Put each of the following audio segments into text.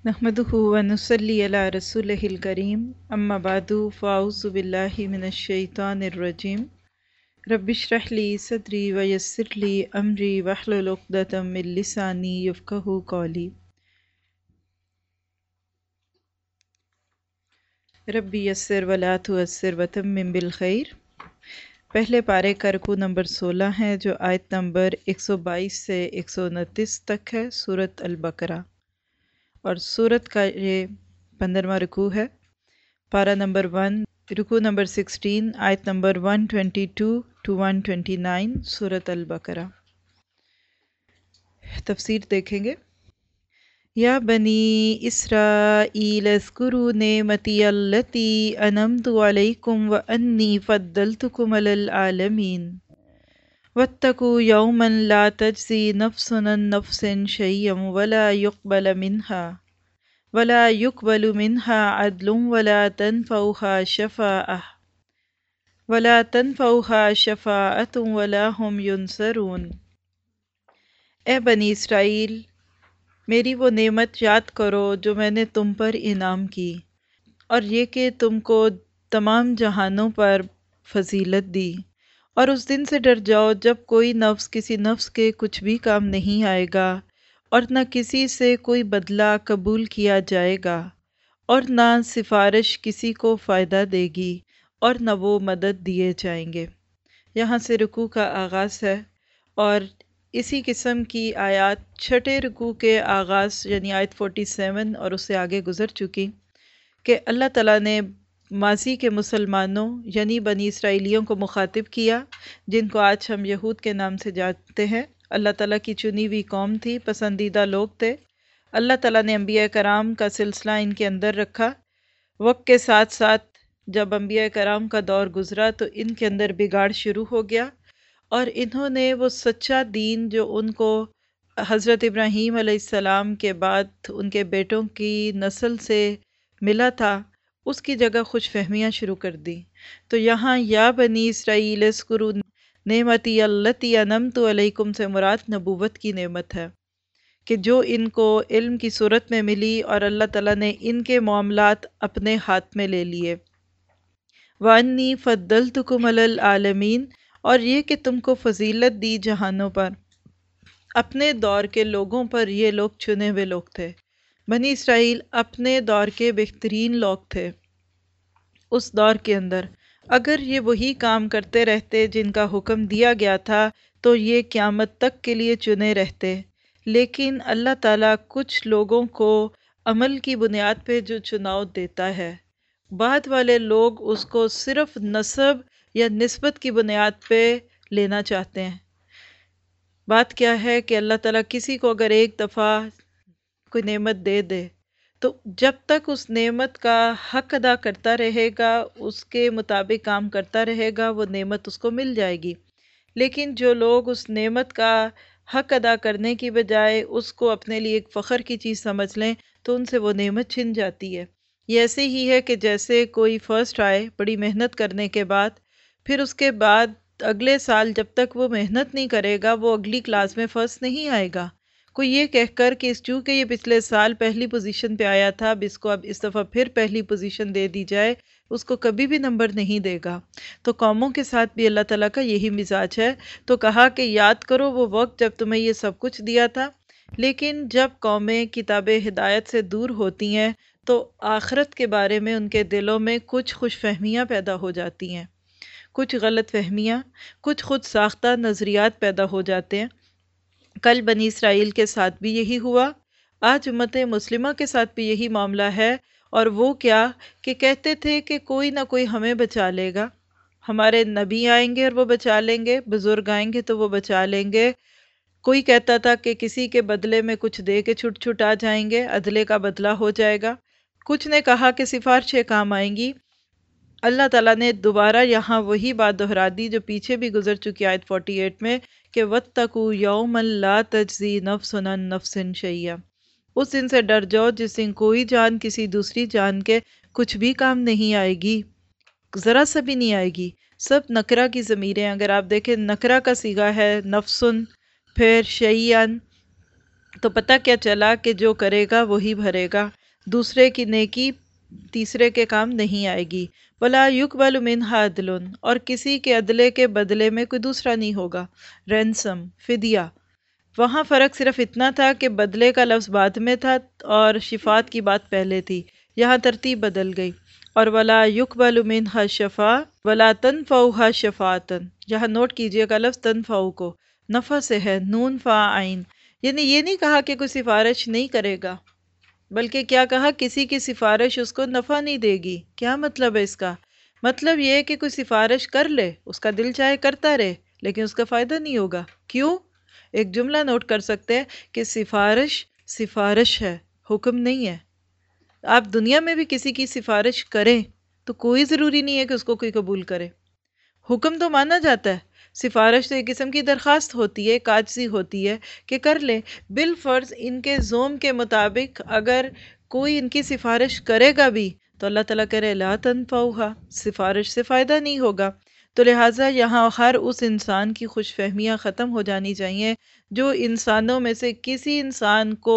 نحمدہ ونصلی علی رسولہ الکریم اما بعد فاعوذ باللہ من الشیطان الرجیم رب اشرح لی صدری ویسر لی امری واحلل عقدۃ من لسانی یفقہوا قولی ربی یسر ولا تعسر وتمم بالخیر۔ پہلے پارے کا رکوع نمبر 16 ہے جو آیت نمبر 122 سے 129 تک ہے سورۃ البقرہ، اور سورت کا یہ 15واں رکوع ہے۔ پارہ نمبر 1 رکوع نمبر 16 آیت نمبر 122 to 129 سورت البقرہ۔ تفسیر دیکھیں گے۔ یا بنی اسرائیل اذکروا نعمتی اللتی انعمت علیکم وانی فضلتکم علی العالمین واتقوا یوما لا تجزی نفس عن نفس شیئا ولا يقبل منها عدل ولا تنفعها شفاعة ولا هم ينصرون۔ اے بنی اسرائیل، میری وہ نعمت یاد کرو جو میں نے تم پر انعام کی، اور یہ کہ تم کو تمام جہانوں پر فضیلت دی، اور اس دن سے ڈر جاؤ جب کوئی نفس کسی نفس کے کچھ بھی کام نہیں آئے گا، اور نہ کسی سے کوئی بدلہ قبول کیا جائے گا، اور نہ سفارش کسی کو فائدہ دے گی، اور نہ وہ مدد دیے جائیں گے۔ یہاں سے رکوع کا آغاز ہے، اور اسی قسم کی آیات چھٹے رکوع کے آغاز یعنی آیت 47 اور اس سے آگے گزر چکی کہ اللہ تعالیٰ نے ماضی کے مسلمانوں یعنی بنی اسرائیلیوں کو مخاطب کیا، جن کو آج ہم یہود کے نام سے جانتے ہیں۔ اللہ تعالیٰ کی چنی ہوئی قوم تھی، پسندیدہ لوگ تھے۔ اللہ تعالیٰ نے انبیاء کرام کا سلسلہ ان کے اندر رکھا۔ وقت کے ساتھ ساتھ جب انبیاء کرام کا دور گزرا تو ان کے اندر بگاڑ شروع ہو گیا، اور انہوں نے وہ سچا دین جو ان کو حضرت ابراہیم علیہ السلام کے بعد ان کے بیٹوں کی نسل سے ملا تھا، اس کی جگہ خوش فہمیاں شروع کر دی۔ تو یہاں یا بنی اسرائیل اذکروا نعمتی اللتی انعمت علیکم سے مراد نبوت کی نعمت ہے کہ جو ان کو علم کی صورت میں ملی، اور اللہ تعالیٰ نے ان کے معاملات اپنے ہاتھ میں لے لیے۔ وَأَنِّي فَضَّلْتُكُمْ عَلَى الْعَالَمِينَ، اور یہ کہ تم کو فضیلت دی جہانوں پر۔ اپنے دور کے لوگوں پر یہ لوگ چنے ہوئے لوگ تھے۔ بنی اسرائیل اپنے دور کے بہترین لوگ تھے۔ اس دور کے اندر اگر یہ وہی کام کرتے رہتے جن کا حکم دیا گیا تھا تو یہ قیامت تک کے لیے چنے رہتے، لیکن اللہ تعالیٰ کچھ لوگوں کو عمل کی بنیاد پہ جو چناؤ دیتا ہے، بعد والے لوگ اس کو صرف نسب یا نسبت کی بنیاد پہ لینا چاہتے ہیں۔ بات کیا ہے کہ اللہ تعالیٰ کسی کو اگر ایک دفعہ کوئی نعمت دے دے تو جب تک اس نعمت کا حق ادا کرتا رہے گا، اس کے مطابق کام کرتا رہے گا، وہ نعمت اس کو مل جائے گی۔ لیکن جو لوگ اس نعمت کا حق ادا کرنے کی بجائے اس کو اپنے لیے ایک فخر کی چیز سمجھ لیں تو ان سے وہ نعمت چھن جاتی ہے۔ یہ ایسے ہی ہے کہ جیسے کوئی فرسٹ آئے بڑی محنت کرنے کے بعد، پھر اس کے بعد اگلے سال جب تک وہ محنت نہیں کرے گا وہ اگلی کلاس میں فرسٹ نہیں آئے گا۔ کوئی یہ کہہ کر کہ چونکہ یہ پچھلے سال پہلی پوزیشن پہ آیا تھا، اب اس کو اس دفعہ پھر پہلی پوزیشن دے دی جائے، اس کو کبھی بھی نمبر نہیں دے گا۔ تو قوموں کے ساتھ بھی اللہ تعالیٰ کا یہی مزاج ہے۔ تو کہا کہ یاد کرو وہ وقت جب تمہیں یہ سب کچھ دیا تھا، لیکن جب قومیں کتاب ہدایت سے دور ہوتی ہیں تو آخرت کے بارے میں ان کے دلوں میں کچھ خوش فہمیاں پیدا ہو جاتی ہیں، کچھ غلط فہمیاں، کچھ خود ساختہ نظریات پیدا ہو جاتے ہیں۔ کل بنی اسرائیل کے ساتھ بھی یہی ہوا، آج امت مسلمہ کے ساتھ بھی یہی معاملہ ہے۔ اور وہ کیا کہ کہتے تھے کہ کوئی نہ کوئی ہمیں بچا لے گا، ہمارے نبی آئیں گے اور وہ بچا لیں گے، بزرگ آئیں گے تو وہ بچا لیں گے۔ کوئی کہتا تھا کہ کسی کے بدلے میں کچھ دے کے چھٹ آ جائیں گے، عدلے کا بدلہ ہو جائے گا۔ کچھ نے کہا کہ سفارشیں کام آئیں گی۔ اللہ تعالیٰ نے دوبارہ یہاں وہی بات دہرا دی جو پیچھے بھی گزر چکی آیت 48 میں کہ وَاتَّقُوا يَوْمًا لَا تَجْزِي نَفْسٌ عَن نَفْسٍ شَيْئًا، اس دن سے ڈر جاؤ جس دن کوئی جان کسی دوسری جان کے کچھ بھی کام نہیں آئے گی، ذرا سا بھی نہیں آئے گی۔ سب نکرہ کی ضمیریں، اگر آپ دیکھیں نکرہ کا صیغہ ہے نفسن، پھر شیئن، تو پتہ کیا چلا کہ جو کرے گا وہی بھرے گا، دوسرے کی نیکی تیسرے کے کام نہیں آئے گی۔ وَلَا يُقْبَلُ مِنْهَا عَدْلٌ، اور کسی کے عدلے کے بدلے میں کوئی دوسرا نہیں ہوگا۔ رینسم، فدیہ، وہاں فرق صرف اتنا تھا کہ بدلے کا لفظ بعد میں تھا اور شفاعت کی بات پہلے تھی، یہاں ترتیب بدل گئی۔ اور وَلَا يُقْبَلُ مِنْهَا شَفَاعَةٌ وَلَا تَنْفَعُهَا شَفَاعَةٌ، یہاں نوٹ کیجئے گا لفظ تنفعُ کو، نفع سے ہے، نون فا عین، یعنی یہ نہیں کہا کہ کوئی سفارش نہیں کرے گا، بلکہ کیا کہا، کسی کی سفارش اس کو نفع نہیں دے گی۔ کیا مطلب ہے اس کا؟ مطلب یہ ہے کہ کوئی سفارش کر لے، اس کا دل چاہے کرتا رہے، لیکن اس کا فائدہ نہیں ہوگا۔ کیوں؟ ایک جملہ نوٹ کر سکتے ہیں کہ سفارش سفارش ہے، حکم نہیں ہے۔ آپ دنیا میں بھی کسی کی سفارش کریں تو کوئی ضروری نہیں ہے کہ اس کو کوئی قبول کرے۔ حکم تو مانا جاتا ہے، سفارش تو ایک قسم کی درخواست ہوتی ہے، ایک عاجزی ہوتی ہے کہ کر لیں۔ بالفرض ان کے زوم کے مطابق اگر کوئی ان کی سفارش کرے گا بھی تو اللہ تعالیٰ کہہ رہے لا تنفعھا، سفارش سے فائدہ نہیں ہوگا۔ تو لہٰذا یہاں ہر اس انسان کی خوش فہمیاں ختم ہو جانی چاہیے جو انسانوں میں سے کسی انسان کو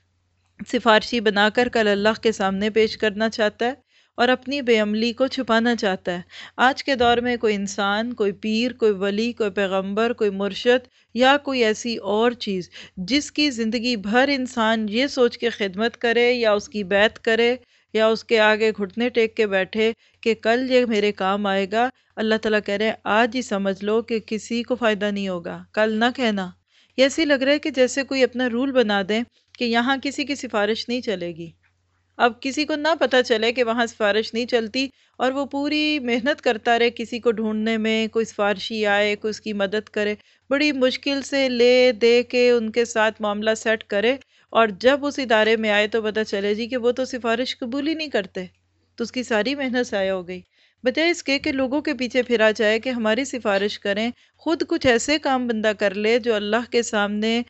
سفارشی بنا کر کل اللہ کے سامنے پیش کرنا چاہتا ہے اور اپنی بے عملی کو چھپانا چاہتا ہے۔ آج کے دور میں کوئی انسان، کوئی پیر، کوئی ولی، کوئی پیغمبر، کوئی مرشد یا کوئی ایسی اور چیز جس کی زندگی بھر انسان یہ سوچ کے خدمت کرے یا اس کی بیعت کرے یا اس کے آگے گھٹنے ٹیک کے بیٹھے کہ کل یہ میرے کام آئے گا، اللہ تعالیٰ کہہ رہے ہیں آج ہی سمجھ لو کہ کسی کو فائدہ نہیں ہوگا، کل نہ کہنا۔ یہ ایسی لگ رہا ہے کہ جیسے کوئی اپنا رول بنا دیں کہ یہاں کسی کی سفارش نہیں چلے گی۔ اب کسی کو نہ پتہ چلے کہ وہاں سفارش نہیں چلتی اور وہ پوری محنت کرتا رہے کسی کو ڈھونڈنے میں، کوئی سفارشی آئے، کوئی اس کی مدد کرے، بڑی مشکل سے لے دے کے ان کے ساتھ معاملہ سیٹ کرے، اور جب اس ادارے میں آئے تو پتہ چلے جی کہ وہ تو سفارش قبول ہی نہیں کرتے، تو اس کی ساری محنت ضائع ہو گئی۔ بجائے اس کے لوگوں کے پیچھے پھرا جائے کہ ہماری سفارش کریں، خود کچھ ایسے کام بندہ کر لے جو اللہ کے سامنے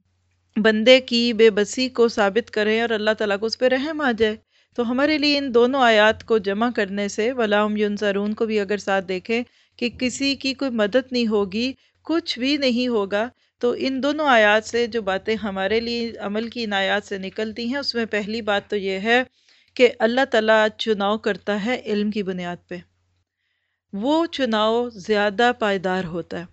بندے کی بے بسی کو ثابت کریں اور اللہ تعالیٰ کو اس پہ رحم آ جائے۔ تو ہمارے لیے ان دونوں آیات کو جمع کرنے سے وَلَا هُمْ يُنصَرُونَ کو بھی اگر ساتھ دیکھیں کہ کسی کی کوئی مدد نہیں ہوگی، کچھ بھی نہیں ہوگا، تو ان دونوں آیات سے جو باتیں ہمارے لیے عمل کی ان آیات سے نکلتی ہیں، اس میں پہلی بات تو یہ ہے کہ اللہ تعالیٰ چناؤ کرتا ہے علم کی بنیاد پہ، وہ چناؤ زیادہ پائیدار ہوتا ہے۔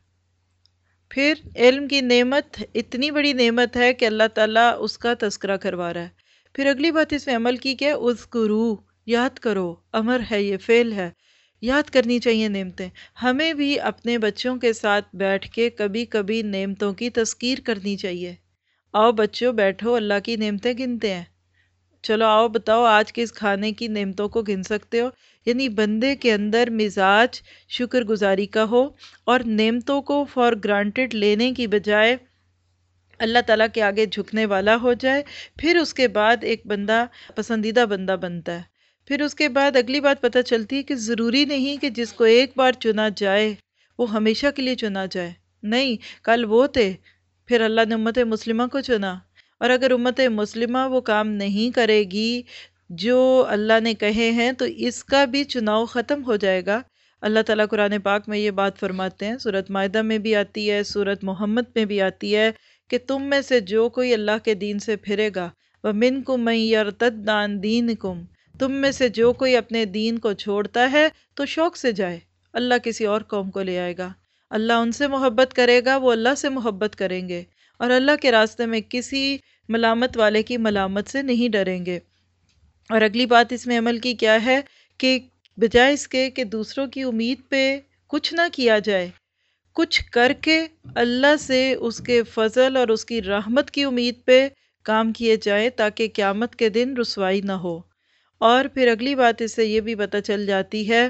پھر علم کی نعمت اتنی بڑی نعمت ہے کہ اللہ تعالیٰ اس کا تذکرہ کروا رہا ہے۔ پھر اگلی بات اس میں عمل کی کہ اذکروا، یاد کرو، امر ہے، یہ فعل ہے، یاد کرنی چاہیے نعمتیں۔ ہمیں بھی اپنے بچوں کے ساتھ بیٹھ کے کبھی کبھی نعمتوں کی تذکیر کرنی چاہیے۔ آؤ بچوں بیٹھو، اللہ کی نعمتیں گنتے ہیں، چلو آؤ بتاؤ آج کس کھانے کی نعمتوں کو گن سکتے ہو۔ یعنی بندے کے اندر مزاج شکر گزاری کا ہو اور نعمتوں کو فار گرانٹڈ لینے کی بجائے اللہ تعالیٰ کے آگے جھکنے والا ہو جائے، پھر اس کے بعد ایک بندہ پسندیدہ بندہ بنتا ہے۔ پھر اس کے بعد اگلی بات پتہ چلتی ہے کہ ضروری نہیں کہ جس کو ایک بار چنا جائے وہ ہمیشہ کے لیے چنا جائے، نہیں، کل وہ تھے، پھر اللہ نے امت مسلمہ کو چنا، اور اگر امت مسلمہ وہ کام نہیں کرے گی جو اللہ نے کہے ہیں تو اس کا بھی چناؤ ختم ہو جائے گا۔ اللہ تعالیٰ قرآن پاک میں یہ بات فرماتے ہیں، سورۃ مائدہ میں بھی آتی ہے، سورۃ محمد میں بھی آتی ہے کہ تم میں سے جو کوئی اللہ کے دین سے پھرے گا، وَمِنْكُمْ مَنْ يَرْتَدَّ عَنْ دِينِكُمْ، تم میں سے جو کوئی اپنے دین کو چھوڑتا ہے تو شوق سے جائے، اللہ کسی اور قوم کو لے آئے گا، اللہ ان سے محبت کرے گا، وہ اللہ سے محبت کریں گے، اور اللہ کے راستے میں کسی ملامت والے کی ملامت سے نہیں ڈریں گے۔ اور اگلی بات اس میں عمل کی کیا ہے کہ بجائے اس کے کہ دوسروں کی امید پہ کچھ نہ کیا جائے، کچھ کر کے اللہ سے اس کے فضل اور اس کی رحمت کی امید پہ کام کیے جائیں تاکہ قیامت کے دن رسوائی نہ ہو۔ اور پھر اگلی بات اس سے یہ بھی پتہ چل جاتی ہے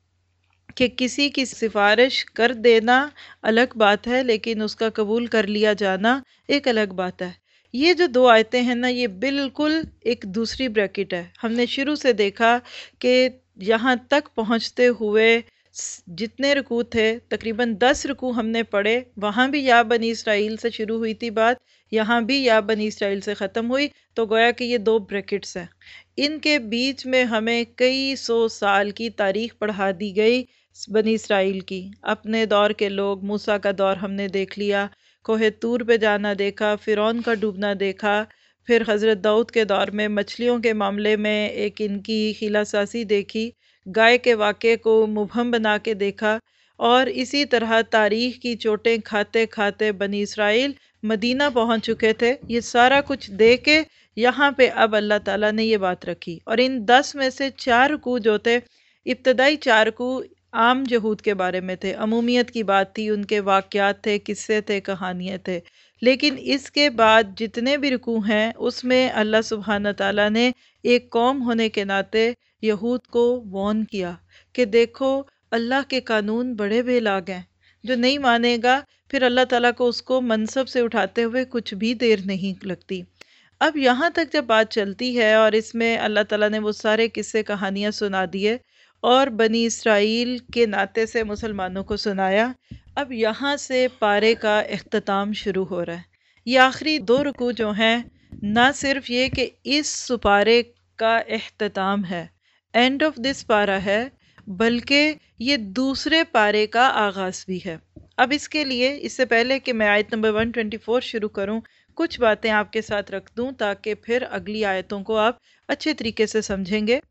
کہ کسی کی سفارش کر دینا الگ بات ہے، لیکن اس کا قبول کر لیا جانا ایک الگ بات ہے۔ یہ جو دو آیتیں ہیں نا، یہ بالکل ایک دوسری بریکٹ ہے۔ ہم نے شروع سے دیکھا کہ یہاں تک پہنچتے ہوئے جتنے رکوع تھے تقریباً 10 رکوع ہم نے پڑھے، وہاں بھی یا بنی اسرائیل سے شروع ہوئی تھی بات، یہاں بھی یا بنی اسرائیل سے ختم ہوئی، تو گویا کہ یہ دو بریکٹس ہیں۔ ان کے بیچ میں ہمیں کئی سو سال کی تاریخ پڑھا دی گئی بنی اسرائیل کی، اپنے دور کے لوگ، موسیٰ کا دور ہم نے دیکھ لیا، کوہ طور پہ جانا دیکھا، فرعون کا ڈوبنا دیکھا، پھر حضرت داؤد کے دور میں مچھلیوں کے معاملے میں ایک ان کی حیلہ سازی دیکھی، گائے کے واقعے کو مبہم بنا کے دیکھا، اور اسی طرح تاریخ کی چوٹیں کھاتے کھاتے بنی اسرائیل مدینہ پہنچ چکے تھے۔ یہ سارا کچھ دے کے یہاں پہ اب اللہ تعالیٰ نے یہ بات رکھی، اور ان 10 میں سے 4 رکوع جو تھے، ابتدائی 4 رکوع عام یہود کے بارے میں تھے، عمومیت کی بات تھی، ان کے واقعات تھے، قصے تھے، کہانیاں تھے۔ لیکن اس کے بعد جتنے بھی رکوع ہیں اس میں اللہ سبحانہ تعالیٰ نے ایک قوم ہونے کے ناطے یہود کو وارن کیا کہ دیکھو اللہ کے قانون بڑے بے لاگ ہیں، جو نہیں مانے گا پھر اللہ تعالیٰ کو اس کو منصب سے اٹھاتے ہوئے کچھ بھی دیر نہیں لگتی۔ اب یہاں تک جب بات چلتی ہے اور اس میں اللہ تعالیٰ نے وہ سارے قصے کہانیاں سنا دیے اور بنی اسرائیل کے ناطے سے مسلمانوں کو سنایا، اب یہاں سے پارے کا اختتام شروع ہو رہا ہے۔ یہ آخری 2 رکوع جو ہیں، نہ صرف یہ کہ اس سپارے کا اختتام ہے، اینڈ آف دس پارا ہے، بلکہ یہ دوسرے پارے کا آغاز بھی ہے۔ اب اس کے لیے، اس سے پہلے کہ میں آیت نمبر 124 شروع کروں، کچھ باتیں آپ کے ساتھ رکھ دوں تاکہ پھر اگلی آیتوں کو آپ اچھے طریقے سے سمجھیں گے۔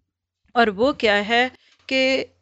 اور وہ کیا ہے کہ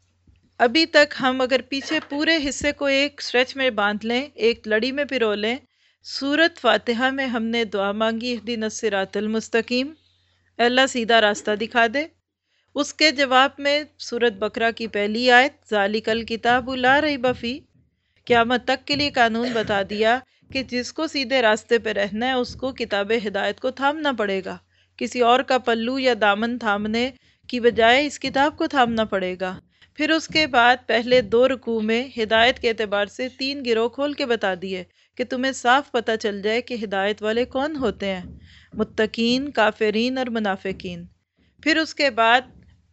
ابھی تک ہم اگر پیچھے پورے حصے کو ایک سٹریچ میں باندھ لیں، ایک لڑی میں پرو لیں، سورۃ فاتحہ میں ہم نے دعا مانگی اہدنا الصراط المستقیم، اے اللہ سیدھا راستہ دکھا دے۔ اس کے جواب میں سورۃ بقرہ کی پہلی آیت ذالک الکتاب لا ریب فیہ، قیامت تک کے لیے قانون بتا دیا کہ جس کو سیدھے راستے پہ رہنا ہے اس کو کتاب ہدایت کو تھامنا پڑے گا، کسی اور کا پلو یا دامن تھامنے کی بجائے اس کتاب کو تھامنا پڑے گا۔ پھر اس کے بعد پہلے 2 رکوع میں ہدایت کے اعتبار سے 3 گروہ کھول کے بتا دیے کہ تمہیں صاف پتہ چل جائے کہ ہدایت والے کون ہوتے ہیں، متقین، کافرین اور منافقین۔ پھر اس کے بعد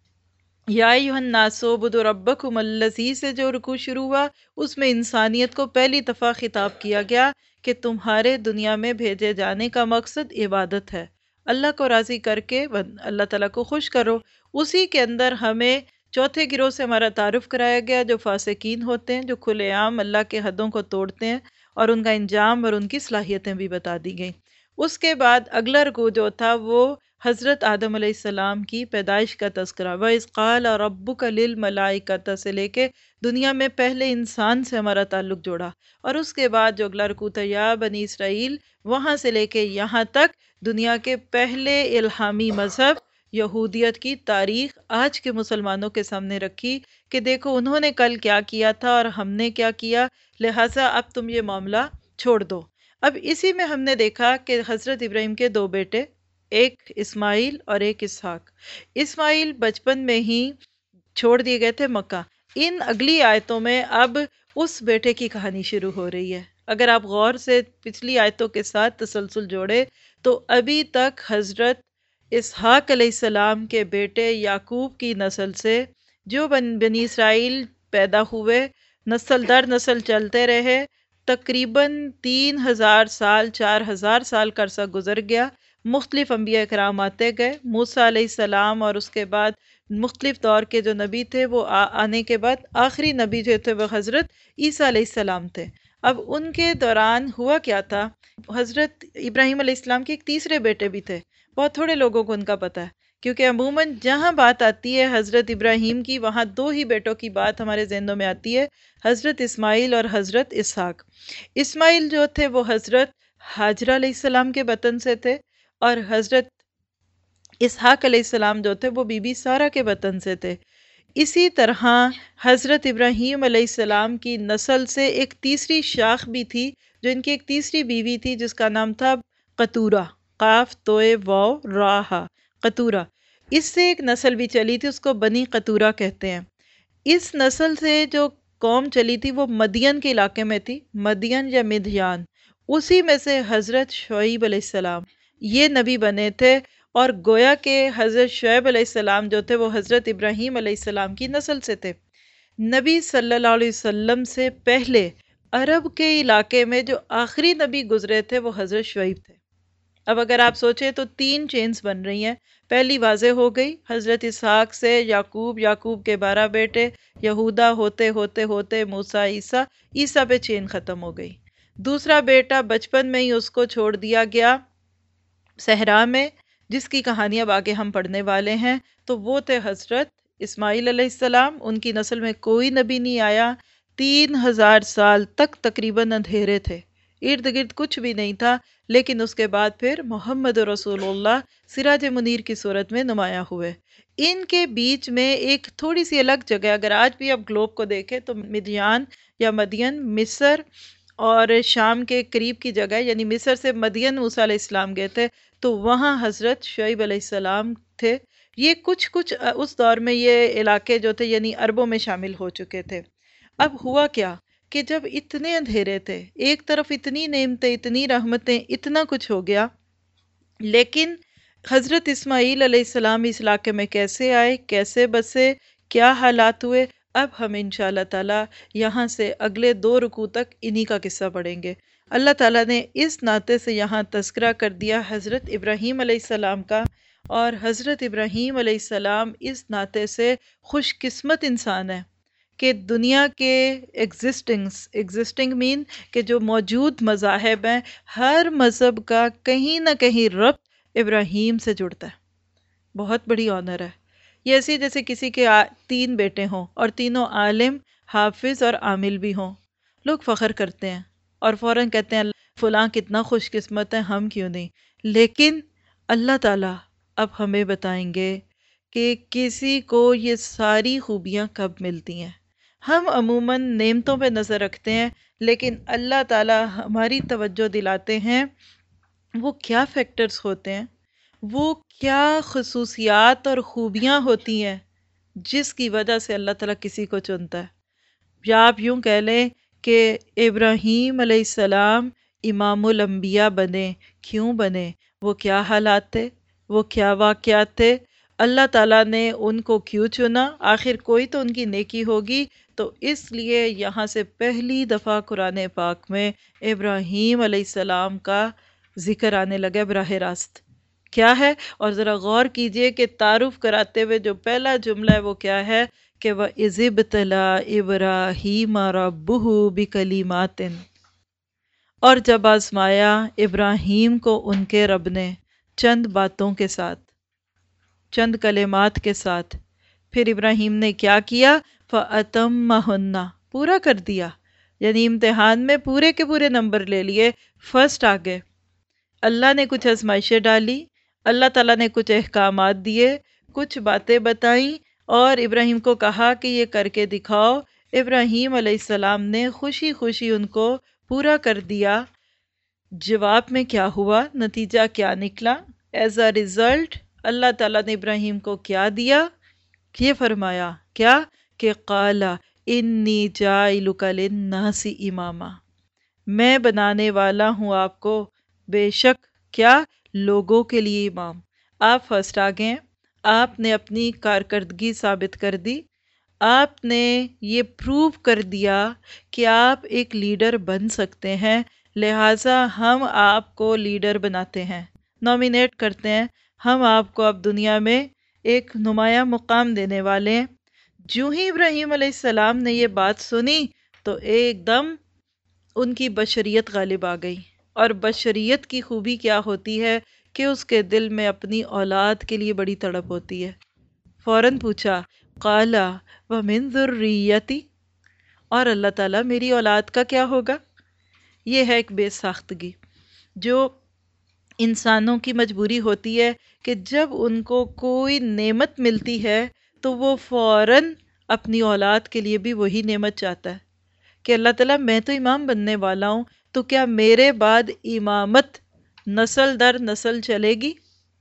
یا ایھا الناس اعبدوا ربکم الذی سے جو رکوع شروع ہوا، اس میں انسانیت کو پہلی دفعہ خطاب کیا گیا کہ تمہارے دنیا میں بھیجے جانے کا مقصد عبادت ہے، اللہ کو راضی کر کے اللہ تعالیٰ کو خوش کرو۔ اسی کے اندر ہمیں چوتھے گروہ سے ہمارا تعارف کرایا گیا جو فاسقین ہوتے ہیں، جو کھلے عام اللہ کے حدوں کو توڑتے ہیں، اور ان کا انجام اور ان کی صلاحیتیں بھی بتا دی گئیں۔ اس کے بعد اگلا رکوع جو تھا وہ حضرت آدم علیہ السلام کی پیدائش کا تذکرہ، وَإِذْ قَالَ رَبُّكَ لِلْمَلَائِكَةِ سے لے کے دنیا میں پہلے انسان سے ہمارا تعلق جوڑا، اور اس کے بعد جو اگلا رکوع تھا یا بنی اسرائیل، وہاں سے لے کے یہاں تک دنیا کے پہلے الہامی مذہب یہودیت کی تاریخ آج کے مسلمانوں کے سامنے رکھی کہ دیکھو انہوں نے کل کیا کیا تھا اور ہم نے کیا کیا، لہٰذا اب تم یہ معاملہ چھوڑ دو۔ اب اسی میں ہم نے دیکھا کہ حضرت ابراہیم کے 2 بیٹے، ایک اسماعیل اور ایک اسحاق۔ اسماعیل بچپن میں ہی چھوڑ دیے گئے تھے مکہ۔ ان اگلی آیتوں میں اب اس بیٹے کی کہانی شروع ہو رہی ہے۔ اگر آپ غور سے پچھلی آیتوں کے ساتھ تسلسل جوڑے تو ابھی تک حضرت اسحاق علیہ السلام کے بیٹے یعقوب کی نسل سے جو بنی اسرائیل پیدا ہوئے، نسل در نسل چلتے رہے، تقریباً 3000 سال 4000 سال کا عرصہ گزر گیا، مختلف انبیاء کرام آتے گئے، موسیٰ علیہ السلام اور اس کے بعد مختلف دور کے جو نبی تھے وہ آنے کے بعد آخری نبی جو تھے وہ حضرت عیسیٰ علیہ السلام تھے۔ اب ان کے دوران ہوا کیا تھا، حضرت ابراہیم علیہ السلام کے ایک تیسرے بیٹے بھی تھے، بہت تھوڑے لوگوں کو ان کا پتہ ہے، کیونکہ عموماً جہاں بات آتی ہے حضرت ابراہیم کی وہاں 2 ہی بیٹوں کی بات ہمارے ذہنوں میں آتی ہے، حضرت اسماعیل اور حضرت اسحاق۔ اسماعیل جو تھے وہ حضرت ہاجرہ علیہ السلام کے بطن سے تھے، اور حضرت اسحاق علیہ السلام جو تھے وہ بی بی سارہ کے بطن سے تھے۔ اسی طرح حضرت ابراہیم علیہ السلام کی نسل سے ایک تیسری شاخ بھی تھی، جو ان کی ایک تیسری بیوی تھی جس کا نام تھا قطورہ، قاف توئے واو راہا، قطورہ۔ اس سے ایک نسل بھی چلی تھی، اس کو بنی قطورہ کہتے ہیں۔ اس نسل سے جو قوم چلی تھی وہ مدین کے علاقے میں تھی، مدین یا مدیان، اسی میں سے حضرت شعیب علیہ السلام یہ نبی بنے تھے، اور گویا کہ حضرت شعیب علیہ السلام جو تھے وہ حضرت ابراہیم علیہ السلام کی نسل سے تھے۔ نبی صلی اللہ علیہ وسلم سے پہلے عرب کے علاقے میں جو آخری نبی گزرے تھے وہ حضرت شعیب تھے۔ اب اگر آپ سوچیں تو 3 چینز بن رہی ہیں۔ پہلی واضح ہو گئی حضرت اسحاق سے یعقوب، یعقوب کے 12 بیٹے، یہودا ہوتے ہوتے ہوتے موسیٰ، عیسیٰ پہ چین ختم ہو گئی۔ دوسرا بیٹا بچپن میں ہی اس کو چھوڑ دیا گیا صحرا میں، جس کی کہانی اب آگے ہم پڑھنے والے ہیں، تو وہ تھے حضرت اسماعیل علیہ السلام۔ ان کی نسل میں کوئی نبی نہیں آیا، 3000 سال تک تقریباً اندھیرے تھے، ارد گرد کچھ بھی نہیں تھا، لیکن اس کے بعد پھر محمد رسول اللہ سراج منیر کی صورت میں نمایاں ہوئے۔ ان کے بیچ میں ایک تھوڑی سی الگ جگہ، اگر آج بھی آپ گلوب کو دیکھیں تو مدیان یا مدین مصر اور شام کے قریب کی جگہ ہے، یعنی مصر سے مدین موسیٰ علیہ السلام گئے تھے تو وہاں حضرت شعیب علیہ السلام تھے۔ یہ کچھ اس دور میں یہ علاقے جو تھے یعنی عربوں میں شامل ہو چکے تھے۔ اب ہوا کیا کہ جب اتنے اندھیرے تھے، ایک طرف اتنی نعمتیں، اتنی رحمتیں، اتنا کچھ ہو گیا، لیکن حضرت اسماعیل علیہ السلام اس علاقے میں کیسے آئے، کیسے بسے، کیا حالات ہوئے، اب ہم انشاءاللہ تعالی یہاں سے اگلے 2 رکوع تک انہی کا قصہ پڑھیں گے۔ اللہ تعالیٰ نے اس ناطے سے یہاں تذکرہ کر دیا حضرت ابراہیم علیہ السلام کا، اور حضرت ابراہیم علیہ السلام اس ناطے سے خوش قسمت انسان ہے کہ دنیا کے ایگزسٹنگ مین کہ جو موجود مذاہب ہیں، ہر مذہب کا کہیں نہ کہیں ربط ابراہیم سے جڑتا ہے۔ بہت بڑی آنر ہے یہ، ایسی جیسے کسی کے 3 بیٹے ہوں اور تینوں عالم، حافظ اور عامل بھی ہوں، لوگ فخر کرتے ہیں اور فوراً کہتے ہیں فلاں کتنا خوش قسمت ہے، ہم کیوں نہیں۔ لیکن اللہ تعالیٰ اب ہمیں بتائیں گے کہ کسی کو یہ ساری خوبیاں کب ملتی ہیں۔ ہم عموماً نعمتوں پہ نظر رکھتے ہیں، لیکن اللہ تعالیٰ ہماری توجہ دلاتے ہیں وہ کیا فیکٹرز ہوتے ہیں، وہ کیا خصوصیات اور خوبیاں ہوتی ہیں جس کی وجہ سے اللہ تعالیٰ کسی کو چنتا ہے۔ یا آپ یوں کہہ لیں کہ ابراہیم علیہ السلام امام الانبیاء بنے، کیوں بنے، وہ کیا حالات تھے، وہ کیا واقعات تھے، اللہ تعالیٰ نے ان کو کیوں چنا، آخر کوئی تو ان کی نیکی ہوگی۔ تو اس لیے یہاں سے پہلی دفعہ قرآن پاک میں ابراہیم علیہ السلام کا ذکر آنے لگا براہ راست۔ کیا ہے؟ اور ذرا غور کیجئے کہ تعارف کراتے ہوئے جو پہلا جملہ ہے وہ کیا ہے کہ وَإِذِ ابْتَلَىٰ إِبْرَاهِيمَ رَبُّهُ بِكَلِمَاتٍ، اور جب آزمایا ابراہیم کو ان کے رب نے چند باتوں کے ساتھ، چند کلمات کے ساتھ۔ پھر ابراہیم نے کیا کیا؟ فَأَتَمَّهُنَّ، پورا کر دیا، یعنی امتحان میں پورے کے پورے نمبر لے لیے، فرسٹ آ گئے۔ اللہ نے کچھ آزمائشیں ڈالی، اللہ تعالیٰ نے کچھ احکامات دیے، کچھ باتیں بتائیں اور ابراہیم کو کہا کہ یہ کر کے دکھاؤ۔ ابراہیم علیہ السلام نے خوشی خوشی ان کو پورا کر دیا۔ جواب میں کیا ہوا، نتیجہ کیا نکلا؟ ایز اے ریزلٹ اللہ تعالیٰ نے ابراہیم کو کیا دیا؟ یہ فرمایا کیا کہ قال انی جاعلک للناس اماما، میں بنانے والا ہوں آپ کو بے شک کیا، لوگوں کے لیے امام۔ آپ فرسٹ آ گئے، آپ نے اپنی کارکردگی ثابت کر دی، آپ نے یہ پروو کر دیا کہ آپ ایک لیڈر بن سکتے ہیں، لہٰذا ہم آپ کو لیڈر بناتے ہیں، نومینیٹ کرتے ہیں، ہم آپ کو اب دنیا میں ایک نمایاں مقام دینے والے ہیں۔ جو ہی ابراہیم علیہ السلام نے یہ بات سنی تو ایک دم ان کی بشریت غالب آ گئی، اور بشریت کی خوبی کیا ہوتی ہے کہ اس کے دل میں اپنی اولاد کے لیے بڑی تڑپ ہوتی ہے۔ فوراً پوچھا قال ومن ذریتی، اور اللہ تعالیٰ میری اولاد کا کیا ہوگا؟ یہ ہے ایک بے ساختگی جو انسانوں کی مجبوری ہوتی ہے کہ جب ان کو کوئی نعمت ملتی ہے تو وہ فوراً اپنی اولاد کے لیے بھی وہی نعمت چاہتا ہے کہ اللہ تعالیٰ میں تو امام بننے والا ہوں، تو کیا میرے بعد امامت نسل در نسل چلے گی؟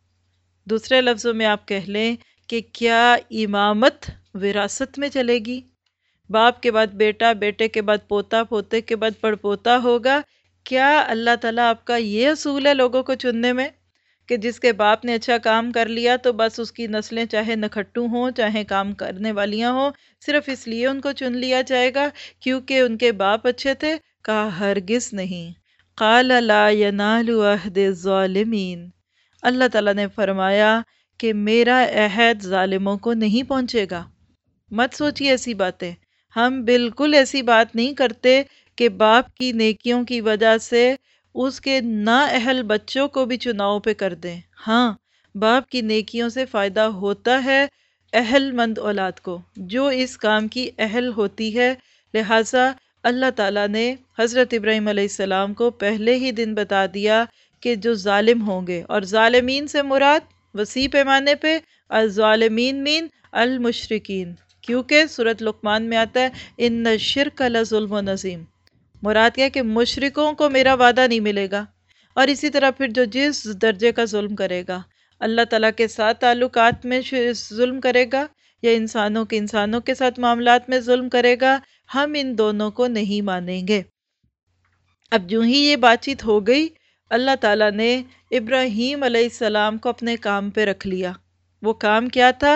دوسرے لفظوں میں آپ کہہ لیں کہ کیا امامت وراثت میں چلے گی؟ باپ کے بعد بیٹا، بیٹے کے بعد پوتا، پوتے کے بعد پڑپوتا ہوگا؟ کیا اللہ تعالیٰ آپ کا یہ اصول ہے لوگوں کو چننے میں کہ جس کے باپ نے اچھا کام کر لیا تو بس اس کی نسلیں چاہے نکھٹو ہوں چاہے کام کرنے والیاں ہوں، صرف اس لیے ان کو چن لیا جائے گا کیونکہ ان کے باپ اچھے تھے؟ کہا ہرگز نہیں۔ قال لا ینال عہد الظالمین، اللہ تعالیٰ نے فرمایا کہ میرا عہد ظالموں کو نہیں پہنچے گا۔ مت سوچیے ایسی باتیں، ہم بالکل ایسی بات نہیں کرتے کہ باپ کی نیکیوں کی وجہ سے اس کے نااہل بچوں کو بھی چناؤ پہ کر دیں۔ ہاں، باپ کی نیکیوں سے فائدہ ہوتا ہے اہل مند اولاد کو، جو اس کام کی اہل ہوتی ہے۔ لہٰذا اللہ تعالیٰ نے حضرت ابراہیم علیہ السلام کو پہلے ہی دن بتا دیا کہ جو ظالم ہوں گے، اور ظالمین سے مراد وسیع پیمانے پہ الظالمین مین المشرکین، کیونکہ سورۃ لقمان میں آتا ہے ان الشرک لظلم عظیم، مراد کیا ہے کہ مشرکوں کو میرا وعدہ نہیں ملے گا۔ اور اسی طرح پھر جو جس درجے کا ظلم کرے گا، اللہ تعالیٰ کے ساتھ تعلقات میں ظلم کرے گا یا انسانوں کے ساتھ معاملات میں ظلم کرے گا، ہم ان دونوں کو نہیں مانیں گے۔ اب جو ہی یہ بات چیت ہو گئی، اللہ تعالیٰ نے ابراہیم علیہ السلام کو اپنے کام پہ رکھ لیا۔ وہ کام کیا تھا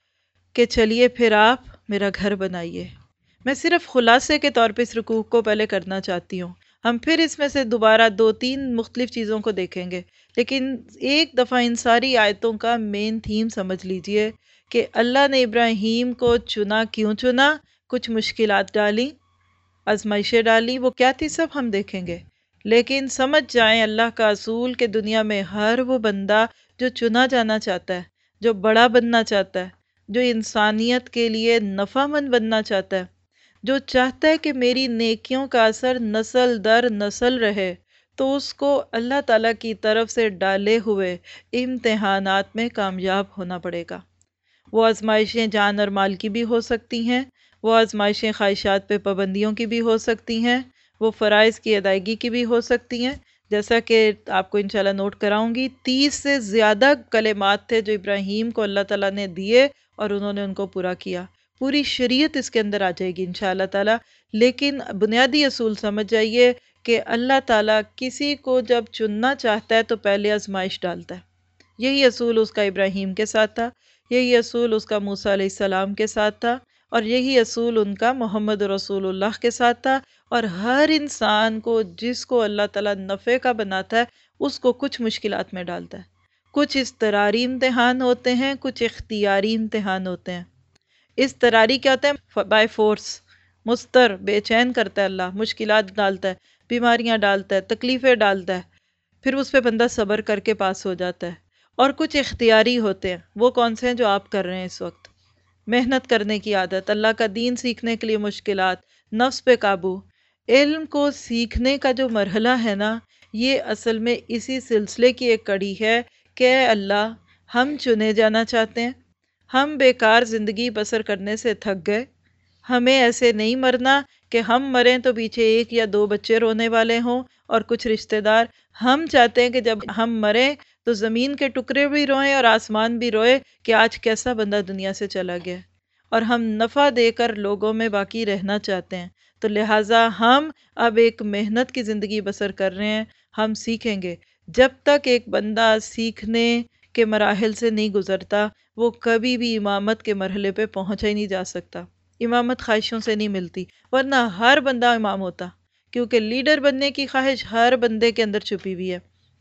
کہ چلیے پھر آپ میرا گھر بنائیے۔ میں صرف خلاصے کے طور پہ اس رکوع کو پہلے کرنا چاہتی ہوں، ہم پھر اس میں سے دوبارہ 2-3 مختلف چیزوں کو دیکھیں گے، لیکن ایک دفعہ ان ساری آیتوں کا مین تھیم سمجھ لیجئے کہ اللہ نے ابراہیم کو چنا، کیوں چنا، کچھ مشکلات ڈالیں، آزمائشیں ڈالی، وہ کیا تھی سب ہم دیکھیں گے، لیکن سمجھ جائیں اللہ کا اصول کہ دنیا میں ہر وہ بندہ جو چنا جانا چاہتا ہے، جو بڑا بننا چاہتا ہے، جو انسانیت کے لیے نفع مند بننا چاہتا ہے، جو چاہتا ہے کہ میری نیکیوں کا اثر نسل در نسل رہے، تو اس کو اللہ تعالیٰ کی طرف سے ڈالے ہوئے امتحانات میں کامیاب ہونا پڑے گا۔ وہ آزمائشیں جان اور مال کی بھی ہو سکتی ہیں، وہ آزمائشیں خواہشات پہ پابندیوں کی بھی ہو سکتی ہیں، وہ فرائض کی ادائیگی کی بھی ہو سکتی ہیں، جیسا کہ آپ کو انشاءاللہ نوٹ کراؤں گی 30 سے زیادہ کلمات تھے جو ابراہیم کو اللہ تعالیٰ نے دیے اور انہوں نے ان کو پورا کیا۔ پوری شریعت اس کے اندر آ جائے گی انشاءاللہ تعالیٰ، لیکن بنیادی اصول سمجھ جائیے کہ اللہ تعالیٰ کسی کو جب چننا چاہتا ہے تو پہلے آزمائش ڈالتا ہے۔ یہی اصول اس کا ابراہیم کے ساتھ تھا، یہی اصول اس کا موسیٰ علیہ السلام کے ساتھ تھا، اور یہی اصول ان کا محمد رسول اللہ کے ساتھ تھا، اور ہر انسان کو جس کو اللہ تعالیٰ نفع کا بناتا ہے اس کو کچھ مشکلات میں ڈالتا ہے۔ کچھ اضطراری امتحان ہوتے ہیں، کچھ اختیاری امتحان ہوتے ہیں۔ اضطراری کیا ہوتا ہے؟ بائی فورس، مضطر، بے چین کرتا ہے اللہ، مشکلات ڈالتا ہے، بیماریاں ڈالتا ہے، تکلیفیں ڈالتا ہے، پھر اس پہ بندہ صبر کر کے پاس ہو جاتا ہے۔ اور کچھ اختیاری ہوتے ہیں، وہ کون سے ہیں؟ جو آپ کر رہے ہیں اس وقت، محنت کرنے کی عادت، اللہ کا دین سیکھنے کے لیے مشکلات، نفس پہ قابو۔ علم کو سیکھنے کا جو مرحلہ ہے نا، یہ اصل میں اسی سلسلے کی ایک کڑی ہے کہ اے اللہ، ہم چنے جانا چاہتے ہیں، ہم بیکار زندگی بسر کرنے سے تھک گئے، ہمیں ایسے نہیں مرنا کہ ہم مریں تو پیچھے 1 یا 2 بچے رونے والے ہوں اور کچھ رشتہ دار۔ ہم چاہتے ہیں کہ جب ہم مریں تو زمین کے ٹکڑے بھی روئیں اور آسمان بھی روئے کہ آج کیسا بندہ دنیا سے چلا گیا، اور ہم نفع دے کر لوگوں میں باقی رہنا چاہتے ہیں۔ تو لہٰذا ہم اب ایک محنت کی زندگی بسر کر رہے ہیں، ہم سیکھیں گے۔ جب تک ایک بندہ سیکھنے کے مراحل سے نہیں گزرتا، وہ کبھی بھی امامت کے مرحلے پہ پہنچا ہی نہیں جا سکتا۔ امامت خواہشوں سے نہیں ملتی، ورنہ ہر بندہ امام ہوتا، کیونکہ لیڈر بننے کی خواہش ہر بندے کے اندر چھپی ہوئی ہے۔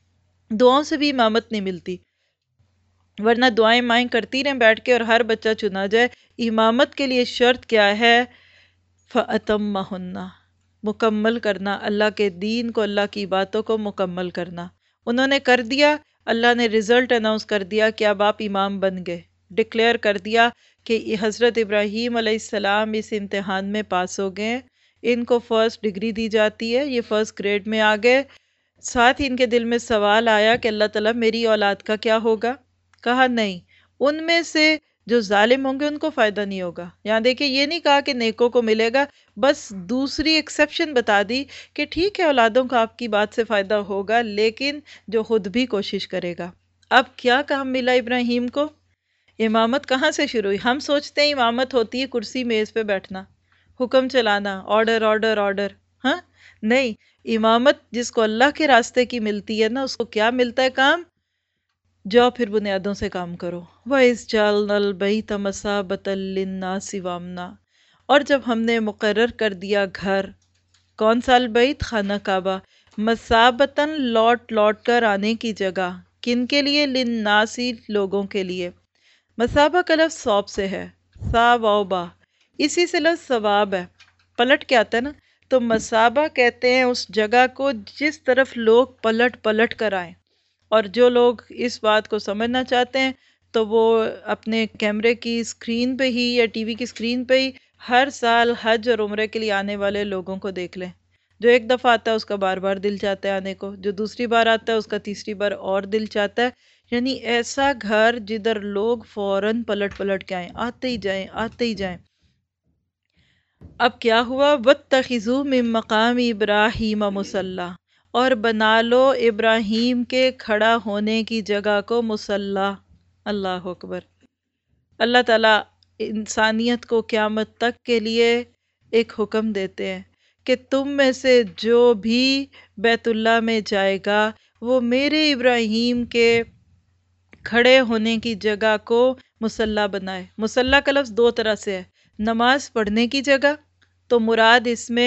دعاؤں سے بھی امامت نہیں ملتی، ورنہ دعائیں مائیں کرتی رہیں بیٹھ کے اور ہر بچہ چنا جائے۔ امامت کے لیے شرط کیا ہے؟ فَأَتَمَّهُنَّ، مکمل کرنا، اللہ کے دین کو، اللہ کی باتوں کو مکمل کرنا۔ انہوں نے کر دیا، اللہ نے رزلٹ اناؤنس کر دیا کہ اب آپ امام بن گئے، ڈکلیئر کر دیا کہ حضرت ابراہیم علیہ السلام اس امتحان میں پاس ہو گئے، ان کو فرسٹ ڈگری دی جاتی ہے، یہ فرسٹ گریڈ میں آ گئے۔ ساتھ ہی ان کے دل میں سوال آیا کہ اللہ تعالیٰ میری اولاد کا کیا ہوگا؟ کہا نہیں، ان میں سے جو ظالم ہوں گے ان کو فائدہ نہیں ہوگا۔ یہاں دیکھیں، یہ نہیں کہا کہ نیکوں کو ملے گا، بس دوسری ایکسیپشن بتا دی کہ ٹھیک ہے اولادوں کا آپ کی بات سے فائدہ ہوگا، لیکن جو خود بھی کوشش کرے گا۔ اب کیا کام ملا ابراہیم کو؟ امامت کہاں سے شروع ہوئی؟ ہم سوچتے ہیں امامت ہوتی ہے کرسی میز پہ بیٹھنا، حکم چلانا، آرڈر آرڈر آرڈر، ہاں نہیں، امامت جس کو اللہ کے راستے کی ملتی ہے نا، اس کو کیا ملتا ہے؟ کام۔ جاؤ پھر بنیادوں سے کام کرو۔ وَإِذْ جَعَلْنَا الْبَيْتَ مَثَابَةً لِلنَّاسِ وَأَمْنًا، اور جب ہم نے مقرر کر دیا گھر، کون سا البیت؟ خانہ کعبہ، مثابتاً، لوٹ لوٹ کر آنے کی جگہ، کن کے لیے؟ للناس، لوگوں کے لیے۔ مثابہ کا لفظ صوب سے ہے، صا واو با، اسی سے لفظ ثواب ہے، پلٹ کے آتا ہے نا، تو مثابہ کہتے ہیں اس جگہ کو جس طرف لوگ پلٹ پلٹ کر آئیں۔ اور جو لوگ اس بات کو سمجھنا چاہتے ہیں تو وہ اپنے کیمرے کی اسکرین پہ ہی یا ٹی وی کی اسکرین پہ ہی ہر سال حج اور عمرے کے لیے آنے والے لوگوں کو دیکھ لیں۔ جو ایک دفعہ آتا ہے اس کا بار بار دل چاہتا ہے آنے کو، جو دوسری بار آتا ہے اس کا تیسری بار اور دل چاہتا ہے، یعنی ایسا گھر جدھر لوگ فوراً پلٹ پلٹ کے آئیں، آتے ہی جائیں آتے ہی جائیں۔ اب کیا ہوا؟ وَاتَّخِذُوا مِن مَّقَامِ إِبْرَاهِيمَ مُصَلًّى، اور بنا لو ابراہیم کے کھڑا ہونے کی جگہ کو مصلی۔ اللہ اکبر۔ اللہ تعالیٰ انسانیت کو قیامت تک کے لیے ایک حکم دیتے ہیں کہ تم میں سے جو بھی بیت اللہ میں جائے گا وہ میرے ابراہیم کے کھڑے ہونے کی جگہ کو مصلی بنائے۔ مصلی کا لفظ دو طرح سے ہے، نماز پڑھنے کی جگہ، تو مراد اس میں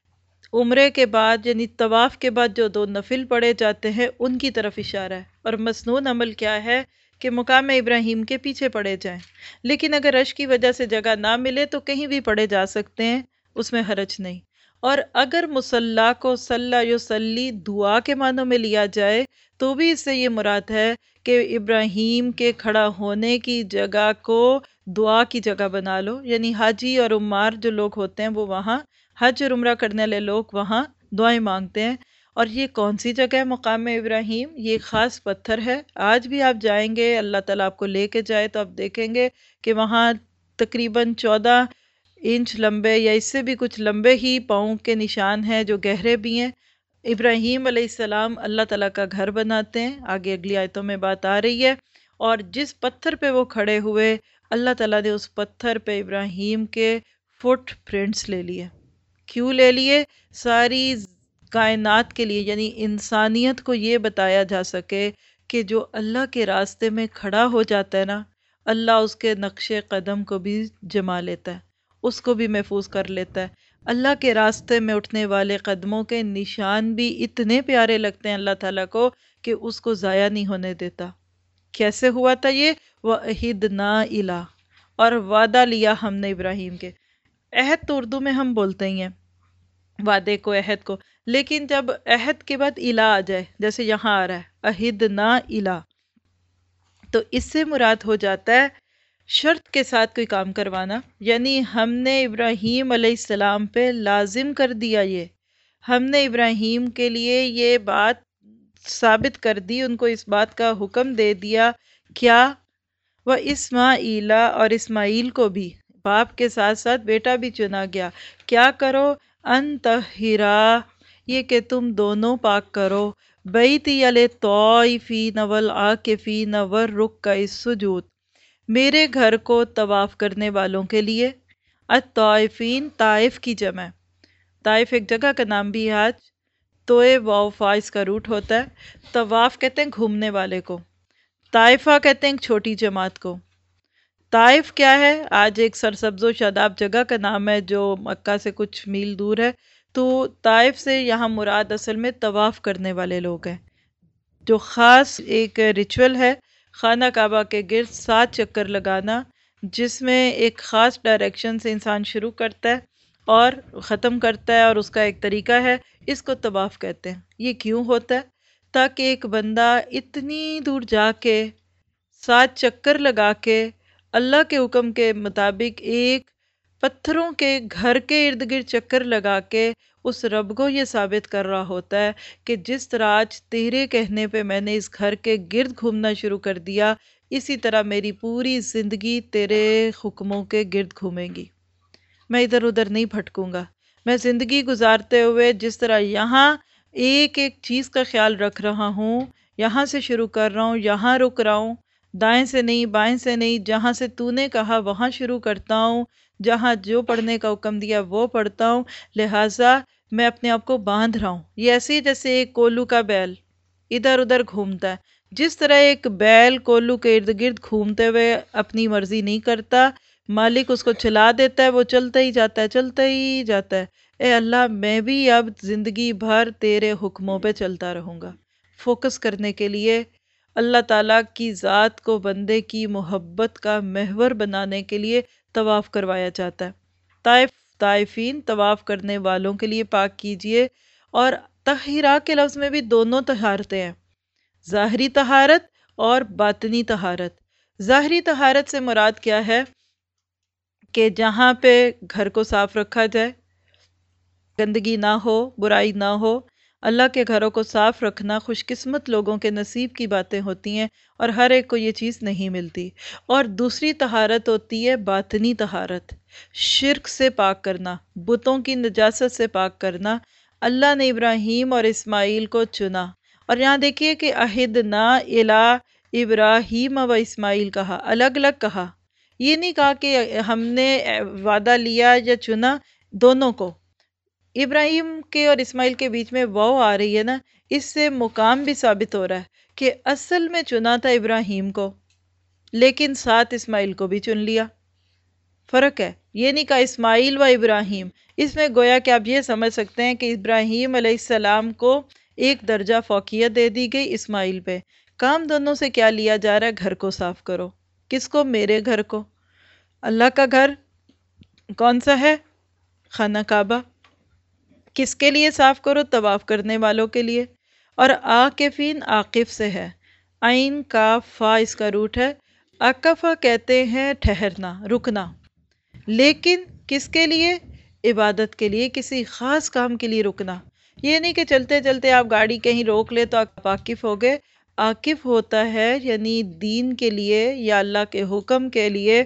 عمرے کے بعد یعنی طواف کے بعد جو دو نفل پڑھے جاتے ہیں ان کی طرف اشارہ ہے، اور مسنون عمل کیا ہے کہ مقام ابراہیم کے پیچھے پڑھے جائیں، لیکن اگر رش کی وجہ سے جگہ نہ ملے تو کہیں بھی پڑھے جا سکتے ہیں، اس میں حرج نہیں۔ اور اگر مصلی کو صلی یصلی دعا کے معنوں میں لیا جائے تو بھی اس سے یہ مراد ہے کہ ابراہیم کے کھڑا ہونے کی جگہ کو دعا کی جگہ بنا لو، یعنی حاجی اور عمار جو لوگ ہوتے ہیں وہ وہاں حج اور عمرہ کرنے والے لوگ وہاں دعائیں مانگتے ہیں۔ اور یہ کون سی جگہ ہے مقام ابراہیم؟ یہ ایک خاص پتھر ہے، آج بھی آپ جائیں گے، اللہ تعالیٰ آپ کو لے کے جائے تو آپ دیکھیں گے کہ وہاں تقریباً 14 انچ لمبے یا اس سے بھی کچھ لمبے ہی پاؤں کے نشان ہیں جو گہرے بھی ہیں۔ ابراہیم علیہ السلام اللہ تعالیٰ کا گھر بناتے ہیں، آگے اگلی آیتوں میں بات آ رہی ہے، اور جس پتھر پہ وہ کھڑے ہوئے اللہ تعالیٰ نے اس پتھر پہ ابراہیم کے فٹ پرنٹس لے لیے۔ کیوں لے لیے؟ ساری کائنات کے لیے، یعنی انسانیت کو یہ بتایا جا سکے کہ جو اللہ کے راستے میں کھڑا ہو جاتا ہے نا، اللہ اس کے نقش قدم کو بھی جما لیتا ہے، اس کو بھی محفوظ کر لیتا ہے۔ اللہ کے راستے میں اٹھنے والے قدموں کے نشان بھی اتنے پیارے لگتے ہیں اللہ تعالیٰ کو کہ اس کو ضائع نہیں ہونے دیتا۔ کیسے ہوا تھا یہ؟ وَعَهِدْنَا إِلَىٰ، اور وعدہ لیا ہم نے ابراہیم کے۔ عہد تو اردو میں ہم بولتے ہی ہیں وعدے کو، عہد کو، لیکن جب عہد کے بعد الہ آ جائے جیسے یہاں آ رہا ہے عہدنا الہ، تو اس سے مراد ہو جاتا ہے شرط کے ساتھ کوئی کام کروانا، یعنی ہم نے ابراہیم علیہ السلام پہ لازم کر دیا، یہ ہم نے ابراہیم کے لیے یہ بات ثابت کر دی، ان کو اس بات کا حکم دے دیا کیا؟ وہ اسماعیلا، اور اسماعیل کو بھی باپ کے ساتھ ساتھ بیٹا بھی چنا گیا، کیا کرو؟ ان طہرا، یہ کہ تم دونوں پاک کرو، بیتی للطائفین والعاکفین والرکع السجود، میرے گھر کو طواف کرنے والوں کے لیے۔ الطائفین طائف کی جمع ہے، طائف ایک جگہ کا نام بھی ہے آج، توئے واو فائز کا روٹ ہوتا ہے۔ طواف کہتے ہیں گھومنے والے کو، طائفہ کہتے ہیں ایک چھوٹی جماعت کو۔ طائف کیا ہے؟ آج ایک سرسبز و شاداب جگہ کا نام ہے جو مکہ سے کچھ میل دور ہے، تو طائف سے یہاں مراد اصل میں طواف کرنے والے لوگ ہیں، جو خاص ایک ریچول ہے خانہ کعبہ کے گرد 7 چکر لگانا، جس میں ایک خاص ڈائریکشن سے انسان شروع کرتا ہے اور ختم کرتا ہے، اور اس کا ایک طریقہ ہے، اس کو طواف کہتے ہیں۔ یہ کیوں ہوتا ہے؟ تاکہ ایک بندہ اتنی دور جا کے 7 چکر لگا کے اللہ کے حکم کے مطابق ایک پتھروں کے گھر کے ارد گرد چکر لگا کے اس رب کو یہ ثابت کر رہا ہوتا ہے کہ جس طرح آج تیرے کہنے پہ میں نے اس گھر کے گرد گھومنا شروع کر دیا، اسی طرح میری پوری زندگی تیرے حکموں کے گرد گھومے گی، میں ادھر ادھر نہیں بھٹکوں گا۔ میں زندگی گزارتے ہوئے جس طرح یہاں ایک ایک چیز کا خیال رکھ رہا ہوں، یہاں سے شروع کر رہا ہوں، یہاں رک رہا ہوں، دائیں سے نہیں بائیں سے نہیں، جہاں سے تو نے کہا وہاں شروع کرتا ہوں، جہاں جو پڑھنے کا حکم دیا وہ پڑھتا ہوں، لہٰذا میں اپنے آپ کو باندھ رہا ہوں۔ یہ ایسے ہی جیسے ایک کولو کا بیل ادھر ادھر گھومتا ہے، جس طرح ایک بیل کولو کے ارد گرد گھومتے ہوئے اپنی مرضی نہیں کرتا، مالک اس کو چلا دیتا ہے، وہ چلتا ہی جاتا ہے چلتا ہی جاتا ہے۔ اے اللہ، میں بھی اب زندگی بھر تیرے حکموں پہ چلتا رہوں گا۔ فوکس کرنے کے لیے اللہ تعالیٰ کی ذات کو بندے کی محبت کا محور بنانے کے لیے طواف کروایا جاتا ہے۔ طائفین طواف کرنے والوں کے لیے پاک کیجئے۔ اور طہرا کے لفظ میں بھی دونوں طہارتیں ہیں، ظاہری طہارت اور باطنی طہارت۔ ظاہری طہارت سے مراد کیا ہے کہ جہاں پہ گھر کو صاف رکھا جائے، گندگی نہ ہو، برائی نہ ہو۔ اللہ کے گھروں کو صاف رکھنا خوش قسمت لوگوں کے نصیب کی باتیں ہوتی ہیں، اور ہر ایک کو یہ چیز نہیں ملتی۔ اور دوسری طہارت ہوتی ہے باطنی طہارت، شرک سے پاک کرنا، بتوں کی نجاست سے پاک کرنا۔ اللہ نے ابراہیم اور اسماعیل کو چنا، اور یہاں دیکھیے کہ عہدنا الی ابراہیم و اسماعیل کہا، الگ الگ کہا۔ یہ نہیں کہا کہ ہم نے وعدہ لیا یا چنا، دونوں کو۔ ابراہیم کے اور اسماعیل کے بیچ میں واو آ رہی ہے نا، اس سے مقام بھی ثابت ہو رہا ہے کہ اصل میں چنا تھا ابراہیم کو، لیکن ساتھ اسماعیل کو بھی چن لیا۔ فرق ہے، یہ نہیں کہا اسماعیل و ابراہیم۔ اس میں گویا کہ آپ یہ سمجھ سکتے ہیں کہ ابراہیم علیہ السلام کو ایک درجہ فوقیت دے دی گئی اسماعیل پہ۔ کام دونوں سے کیا لیا جا رہا ہے؟ گھر کو صاف کرو۔ کس کو؟ میرے گھر کو۔ اللہ کا گھر کون سا ہے؟ خانہ کعبہ۔ کس کے لیے صاف کرو؟ طواف کرنے والوں کے لیے۔ اور عاکفین عاقف سے ہے، عین کاف فا اس کا روٹ ہے۔ عکفہ کہتے ہیں ٹھہرنا، رکنا، لیکن کس کے لیے؟ عبادت کے لیے، کسی خاص کام کے لیے رکنا۔ یہ نہیں کہ چلتے چلتے آپ گاڑی کہیں روک لے تو آپ عاکف ہو گئے۔ عاکف ہوتا ہے یعنی دین کے لیے یا اللہ کے حکم کے لیے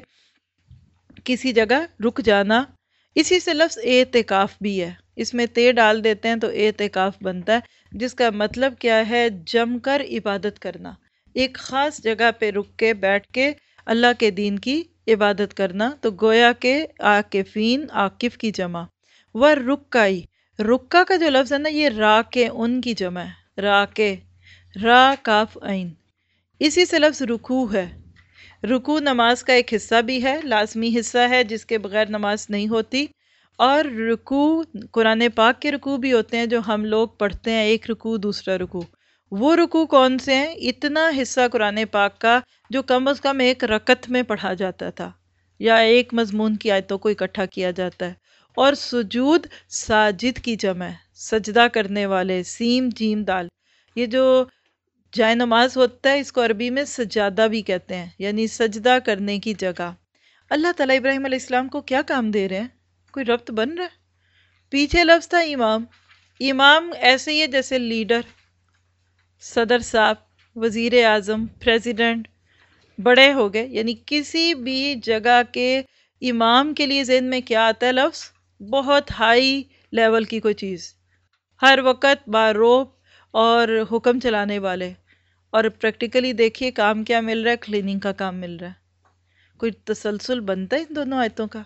کسی جگہ رک جانا۔ اسی سے لفظ اعتکاف بھی ہے، اس میں تے ڈال دیتے ہیں تو اعتکاف بنتا ہے، جس کا مطلب کیا ہے؟ جم کر عبادت کرنا، ایک خاص جگہ پہ رک کے بیٹھ کے اللہ کے دین کی عبادت کرنا۔ تو گویا کہ عاکفین عاکف کی جمع۔ والرکعی، رکع کا جو لفظ ہے نا، یہ راکعون کی جمع ہے، راکع، را کاف عین۔ اسی سے لفظ رکوع ہے۔ رکوع نماز کا ایک حصہ بھی ہے، لازمی حصہ ہے جس کے بغیر نماز نہیں ہوتی۔ اور رکوع قرآن پاک کے رکوع بھی ہوتے ہیں جو ہم لوگ پڑھتے ہیں، ایک رکوع دوسرا رکوع۔ وہ رکوع کون سے ہیں؟ اتنا حصہ قرآن پاک کا جو کم از کم ایک رکعت میں پڑھا جاتا تھا، یا ایک مضمون کی آیتوں کو اکٹھا کیا جاتا ہے۔ اور سجود ساجد کی جمع ہے، سجدہ کرنے والے، سین جیم دال۔ یہ جو جائے نماز ہوتا ہے اس کو عربی میں سجادہ بھی کہتے ہیں، یعنی سجدہ کرنے کی جگہ۔ اللہ تعالیٰ ابراہیم علیہ السلام کو کیا کام دے رہے ہیں؟ کوئی ربط بن رہا ہے؟ پیچھے لفظ تھا امام۔ امام ایسے ہی ہے جیسے لیڈر، صدر صاحب، وزیر اعظم، پریزیڈنٹ، بڑے ہو گئے، یعنی کسی بھی جگہ کے امام کے لیے ذہن میں کیا آتا ہے لفظ؟ بہت ہائی لیول کی کوئی چیز، ہر وقت باروب اور حکم چلانے والے۔ اور پریکٹیکلی دیکھیے کام کیا مل رہا ہے؟ کلیننگ کا کام مل رہا ہے۔ کوئی تسلسل بنتا ہے ان دونوں آیتوں کا؟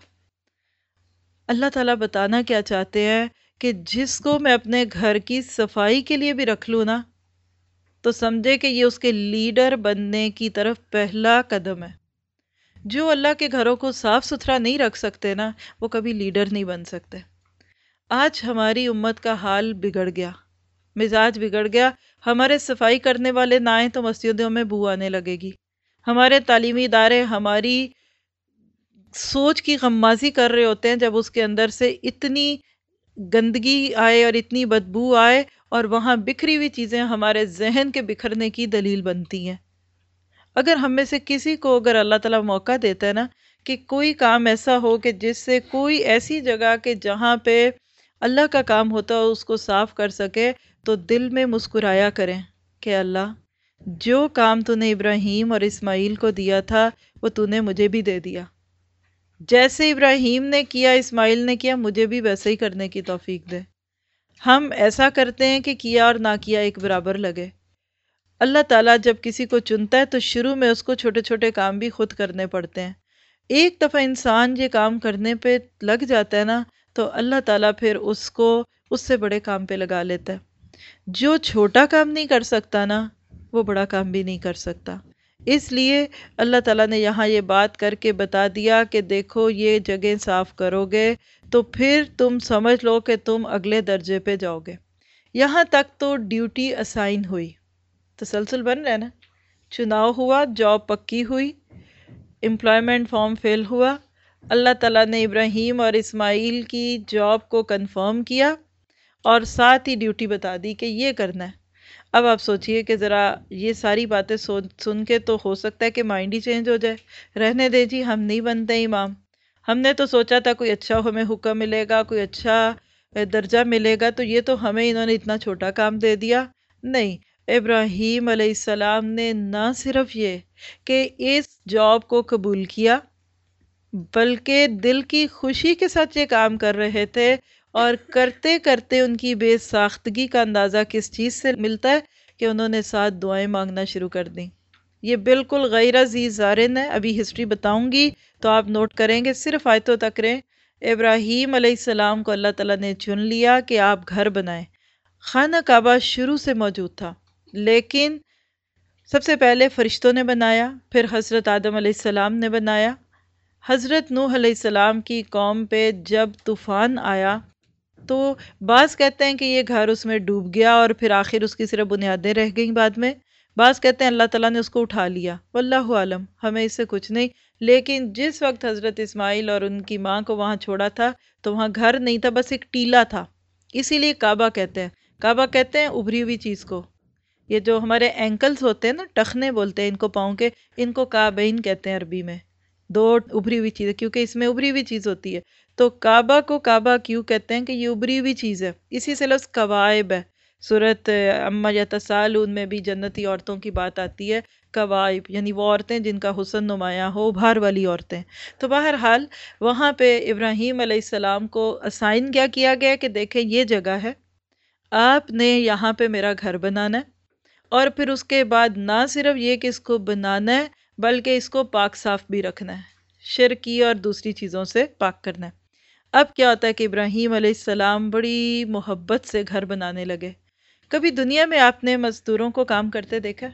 اللہ تعالیٰ بتانا کیا چاہتے ہیں کہ جس کو میں اپنے گھر کی صفائی کے لیے بھی رکھ لوں نا، تو سمجھے کہ یہ اس کے لیڈر بننے کی طرف پہلا قدم ہے۔ جو اللہ کے گھروں کو صاف ستھرا نہیں رکھ سکتے نا، وہ کبھی لیڈر نہیں بن سکتے۔ آج ہماری امت کا حال بگڑ گیا، مزاج بگڑ گیا۔ ہمارے صفائی کرنے والے نہ آئیں تو مسجدوں میں بو آنے لگے گی۔ ہمارے تعلیمی ادارے ہماری سوچ کی غمازی کر رہے ہوتے ہیں جب اس کے اندر سے اتنی گندگی آئے اور اتنی بدبو آئے، اور وہاں بکھری ہوئی چیزیں ہمارے ذہن کے بکھرنے کی دلیل بنتی ہیں۔ اگر ہم میں سے کسی کو اگر اللہ تعالیٰ موقع دیتا ہے نا کہ کوئی کام ایسا ہو کہ جس سے کوئی ایسی جگہ کہ جہاں پہ اللہ کا کام ہوتا ہو اس کو صاف کر سکے، تو دل میں مسکرایا کریں کہ اللہ جو کام تو نے ابراہیم اور اسماعیل کو دیا تھا وہ تو نے مجھے بھی دے دیا، جیسے ابراہیم نے کیا اسماعیل نے کیا، مجھے بھی ویسے ہی کرنے کی توفیق دے۔ ہم ایسا کرتے ہیں کہ کیا اور نہ کیا ایک برابر لگے۔ اللہ تعالیٰ جب کسی کو چنتا ہے تو شروع میں اس کو چھوٹے چھوٹے کام بھی خود کرنے پڑتے ہیں۔ ایک دفعہ انسان یہ کام کرنے پہ لگ جاتا ہے نا، تو اللہ تعالیٰ پھر اس کو اس سے بڑے کام پہ لگا لیتا ہے۔ جو چھوٹا کام نہیں کر سکتا نا، وہ بڑا کام بھی نہیں کر سکتا۔ اس لیے اللہ تعالیٰ نے یہاں یہ بات کر کے بتا دیا کہ دیکھو یہ جگہ صاف کرو گے تو پھر تم سمجھ لو کہ تم اگلے درجے پہ جاؤ گے۔ یہاں تک تو ڈیوٹی اسائن ہوئی، تسلسل بن رہا ہے نا، چناؤ ہوا، جاب پکی ہوئی، امپلائمنٹ فارم فل ہوا، اللہ تعالیٰ نے ابراہیم اور اسماعیل کی جاب کو کنفرم کیا اور ساتھ ہی ڈیوٹی بتا دی کہ یہ کرنا ہے۔ اب آپ سوچئے کہ ذرا یہ ساری باتیں سن کے تو ہو سکتا ہے کہ مائنڈ ہی چینج ہو جائے، رہنے دے جی ہم نہیں بنتے امام، ہم نے تو سوچا تھا کوئی اچھا ہمیں حکم ملے گا، کوئی اچھا درجہ ملے گا، تو یہ تو ہمیں انہوں نے اتنا چھوٹا کام دے دیا۔ نہیں، ابراہیم علیہ السلام نے نہ صرف یہ کہ اس جاب کو قبول کیا، بلکہ دل کی خوشی کے ساتھ یہ کام کر رہے تھے، اور کرتے کرتے ان کی بے ساختگی کا اندازہ کس چیز سے ملتا ہے کہ انہوں نے ساتھ دعائیں مانگنا شروع کر دیں۔ یہ بالکل غیر ذی زارن ہے، ابھی ہسٹری بتاؤں گی تو آپ نوٹ کریں گے، صرف آیتوں تک رہیں۔ ابراہیم علیہ السلام کو اللہ تعالیٰ نے چن لیا کہ آپ گھر بنائیں۔ خانہ کعبہ شروع سے موجود تھا، لیکن سب سے پہلے فرشتوں نے بنایا، پھر حضرت آدم علیہ السلام نے بنایا۔ حضرت نوح علیہ السلام کی قوم پہ جب طوفان آیا تو بعض کہتے ہیں کہ یہ گھر اس میں ڈوب گیا اور پھر آخر اس کی صرف بنیادیں رہ گئیں بعد میں، بعض کہتے ہیں اللہ تعالیٰ نے اس کو اٹھا لیا، واللہ عالم، ہمیں اس سے کچھ نہیں۔ لیکن جس وقت حضرت اسماعیل اور ان کی ماں کو وہاں چھوڑا تھا تو وہاں گھر نہیں تھا، بس ایک ٹیلہ تھا، اسی لیے کعبہ کہتے ہیں۔ کعبہ کہتے ہیں ابھری ہوئی چیز کو، یہ جو ہمارے اینکلز ہوتے ہیں نا، ٹخنے بولتے ہیں ان کو پاؤں کے، ان کو کعبین کہتے ہیں عربی میں، دو ابھری ہوئی چیزیں، کیونکہ اس میں ابھری ہوئی چیز ہوتی ہے۔ تو کعبہ کو کعبہ کیوں کہتے ہیں کہ یہ ابھری ہوئی چیز ہے، اسی سے لفظ کوائب ہے۔ سورۃ اما یتساءلون میں بھی جنتی عورتوں کی بات آتی ہے، کوائب یعنی وہ عورتیں جن کا حسن نمایاں ہو، ابھار والی عورتیں۔ تو بہرحال وہاں پہ ابراہیم علیہ السلام کو اسائن کیا گیا کہ دیکھیں یہ جگہ ہے، آپ نے یہاں پہ میرا گھر بنانا ہے، اور پھر اس کے بعد نہ صرف یہ کہ اس کو بنانا ہے بلکہ اس کو پاک صاف بھی رکھنا ہے، شرکی اور دوسری چیزوں سے پاک کرنا ہے۔ اب کیا ہوتا ہے کہ ابراہیم علیہ السلام بڑی محبت سے گھر بنانے لگے۔ کبھی دنیا میں آپ نے مزدوروں کو کام کرتے دیکھا؟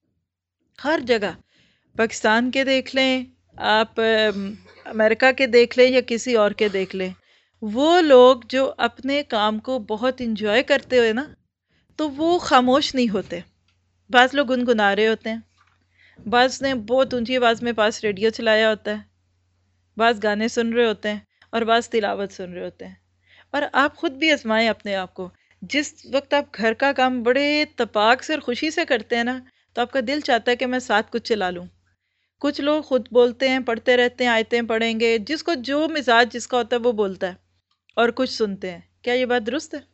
ہر جگہ، پاکستان کے دیکھ لیں آپ، امریکہ کے دیکھ لیں یا کسی اور کے دیکھ لیں، وہ لوگ جو اپنے کام کو بہت انجوائے کرتے ہوئے نا، تو وہ خاموش نہیں ہوتے۔ بعض لوگ گنگنا رہے ہوتے ہیں، بعض نے بہت اونچی آواز میں پاس ریڈیو چلایا ہوتا ہے، بعض گانے سن رہے ہوتے ہیں، اور بعض تلاوت سن رہے ہوتے ہیں۔ اور آپ خود بھی آزمائیں اپنے آپ کو، جس وقت آپ گھر کا کام بڑے اتفاق سے اور خوشی سے کرتے ہیں نا، تو آپ کا دل چاہتا ہے کہ میں ساتھ کچھ چلا لوں۔ کچھ لوگ خود بولتے ہیں، پڑھتے رہتے ہیں، آیتیں پڑھیں گے، جس کو جو مزاج جس کا ہوتا ہے وہ بولتا ہے، اور کچھ سنتے ہیں۔ کیا یہ بات درست ہے؟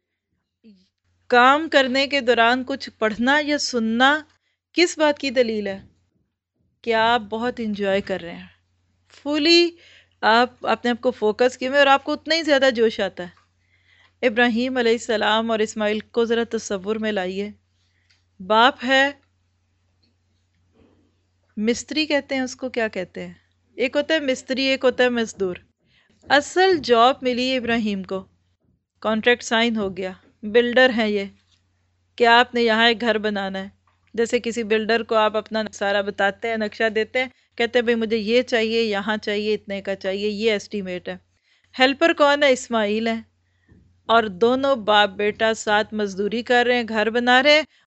کام کرنے کے دوران کچھ پڑھنا یا سننا کس بات کی دلیل ہے؟ کہ آپ بہت انجوائے کر رہے ہیں، فولی آپ اپنے آپ کو فوکس کیے ہوئے، اور آپ کو اتنا ہی زیادہ جوش آتا ہے۔ ابراہیم علیہ السلام اور اسماعیل کو ذرا تصور میں لائیے، باپ ہے، مستری کہتے ہیں اس کو، کیا کہتے ہیں، ایک ہوتا ہے مستری، ایک ہوتا ہے مزدور۔ اصل جاب ملی ابراہیم کو، کانٹریکٹ سائن ہو گیا، بلڈر ہیں یہ، کہ آپ نے یہاں ایک گھر بنانا ہے۔ جیسے کسی بلڈر کو آپ اپنا سارا بتاتے ہیں، نقشہ دیتے ہیں، کہتے ہیں بھئی مجھے یہ چاہیے، یہاں چاہیے، اتنے کا چاہیے، یہ ایسٹیمیٹ ہے۔ ہیلپر کون ہے؟ اسماعیل ہے، اور دونوں باپ بیٹا ساتھ مزدوری کر رہے ہیں، گھر بنا رہے ہیں،